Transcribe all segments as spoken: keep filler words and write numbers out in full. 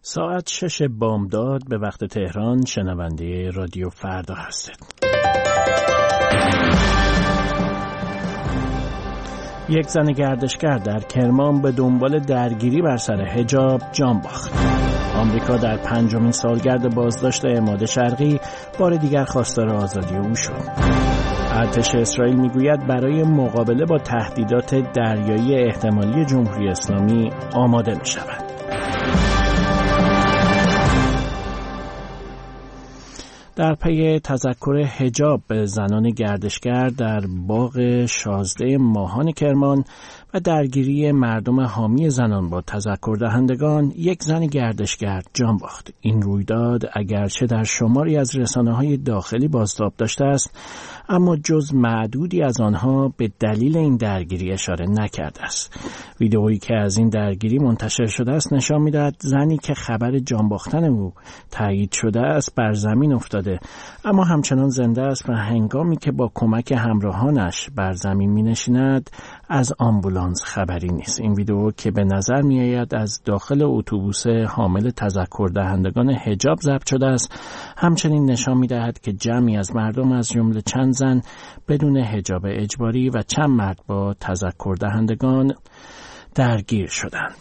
ساعت شش بامداد به وقت تهران. شنونده رادیو فردا هستید. یک زن گردشگر در کرمان به دنبال درگیری بر سر حجاب جان باخت. آمریکا در پنجمین سالگرد بازداشت عماد شرقی بار دیگر خواستار آزادی او شد. ارتش اسرائیل میگوید برای مقابله با تهدیدات دریایی احتمالی جمهوری اسلامی آماده می شود. در پی تذکر حجاب به زنان گردشگر در باغ شازده ماهان کرمان و درگیری مردم حامی زنان با تذکر دهندگان، یک زن گردشگر جان باخت. این رویداد اگرچه در شماری از رسانه‌های داخلی بازتاب داشته است، اما جز معدودی از آنها به دلیل این درگیری اشاره نکرده است. ویدئویی که از این درگیری منتشر شده است نشان می‌دهد زنی که خبر جان باختن او تایید شده است بر زمین افتاده، اما همچنان زنده است و هنگامی که با کمک همراهانش بر زمین می‌نشیند از آمبولانس خبری نیست. این ویدئو که به نظر می‌آید از داخل اتوبوس حامل تذکر دهندگان حجاب ضبط شده است، همچنین نشان می‌دهد که جمعی از مردم از جمله چند زن بدون حجاب اجباری و چند مرد با تذکر دهندگان درگیر شدند.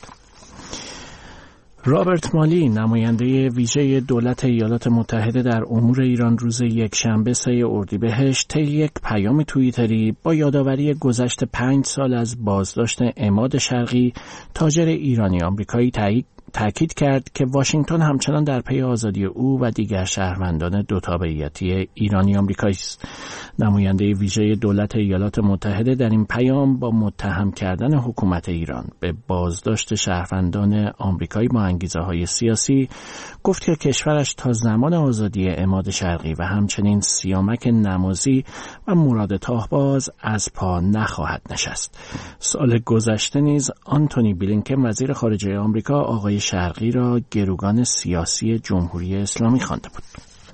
رابرت مالی، نماینده ویژه دولت ایالات متحده در امور ایران، روز یکشنبه سه اردیبهشت طی یک پیام توییتری با یادآوری گذشت پنج سال از بازداشت عماد شرقی، تاجر ایرانی آمریکایی، تایید تأکید کرد که واشنگتن همچنان در پی آزادی او و دیگر شهروندان دو تابعیتی ایرانی آمریکایی است. نماینده ویژه دولت ایالات متحده در این پیام با متهم کردن حکومت ایران به بازداشت شهروندان آمریکایی با انگیزه‌های سیاسی گفت که کشورش تا زمان آزادی عماد شرقی و همچنین سیامک نمازی و مراد تاهباز از پا نخواهد نشست. سال گذشته نیز آنتونی بلینکن وزیر خارجه آمریکا آقای شرقی را گروگان سیاسی جمهوری اسلامی خوانده بود.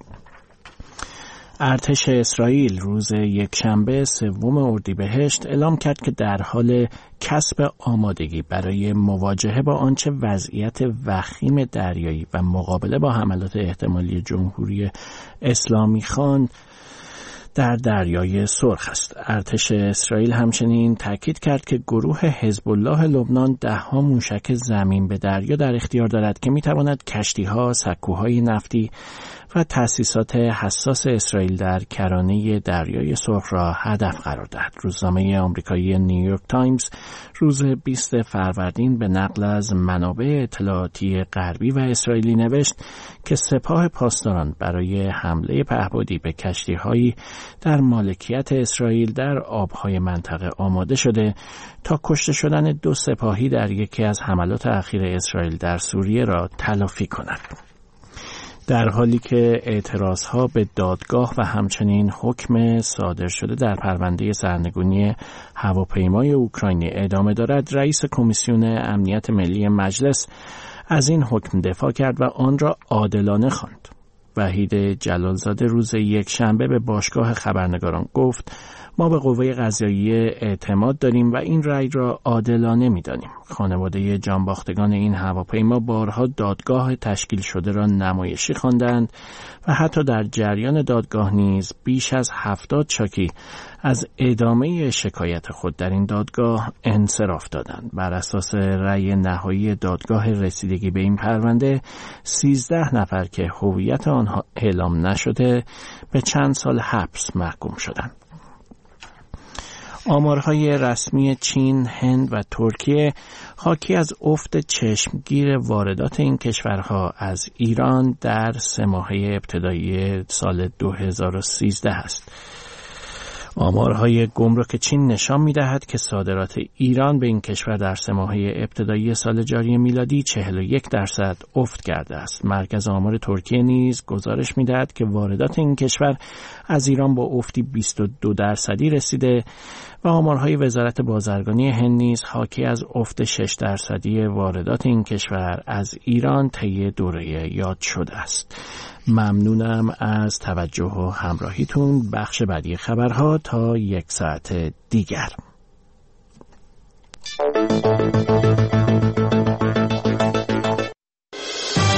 ارتش اسرائیل روز یکشنبه سوم اردیبهشت اعلام کرد که در حال کسب آمادگی برای مواجهه با آنچه وضعیت وخیم دریایی و مقابله با حملات احتمالی جمهوری اسلامی خواند در دریای سرخ است. ارتش اسرائیل همچنین تاکید کرد که گروه حزب الله لبنان ده ها موشک زمین به دریا در اختیار دارد که میتواند کشتی‌ها، سکوهای نفتی و تأسیسات حساس اسرائیل در کرانه دریای سرخ را هدف قرار دهد. روزنامه آمریکایی نیویورک تایمز روز بیست فروردین به نقل از منابع اطلاعاتی غربی و اسرائیلی نوشت که سپاه پاسداران برای حمله پهپادی به کشتی‌هایی در مالکیت اسرائیل در آبهای منطقه آماده شده تا کشته شدن دو سپاهی در یکی از حملات اخیر اسرائیل در سوریه را تلافی کند. در حالی که اعتراضها به دادگاه و همچنین حکم صادر شده در پرونده سرنگونی هواپیمای اوکراینی ادامه دارد، رئیس کمیسیون امنیت ملی مجلس از این حکم دفاع کرد و آن را عادلانه خواند. وحید جلالزاده روز یکشنبه به باشگاه خبرنگاران گفت: ما به قوه قضاییه اعتماد داریم و این رأی را عادلانه می‌دانیم. خانواده جانباختگان این هواپیما بارها دادگاه تشکیل شده را نمایشی خواندند و حتی در جریان دادگاه نیز بیش از هفتاد شاکی از ادامه شکایت خود در این دادگاه انصراف دادند. بر اساس رأی نهایی دادگاه رسیدگی به این پرونده، سیزده نفر که هویت آنها اعلام نشده به چند سال حبس محکوم شدند. آمارهای رسمی چین، هند و ترکیه حاکی از افت چشمگیر واردات این کشورها از ایران در سه ماهه ابتدایی سال دو هزار و سیزده است. آمارهای گمرک چین نشان می‌دهد که صادرات ایران به این کشور در سه ماهه ابتدایی سال جاری میلادی چهل و یک درصد افت کرده است. مرکز آمار ترکیه نیز گزارش می‌دهد که واردات این کشور از ایران با افتی بیست و دو درصدی رسیده و آمارهای وزارت بازرگانی هند نیز حاکی از افت شش درصدی واردات این کشور از ایران طی دوره یاد شده است. ممنونم از توجه و همراهیتون. بخش بعدی خبرها تا یک ساعت دیگر.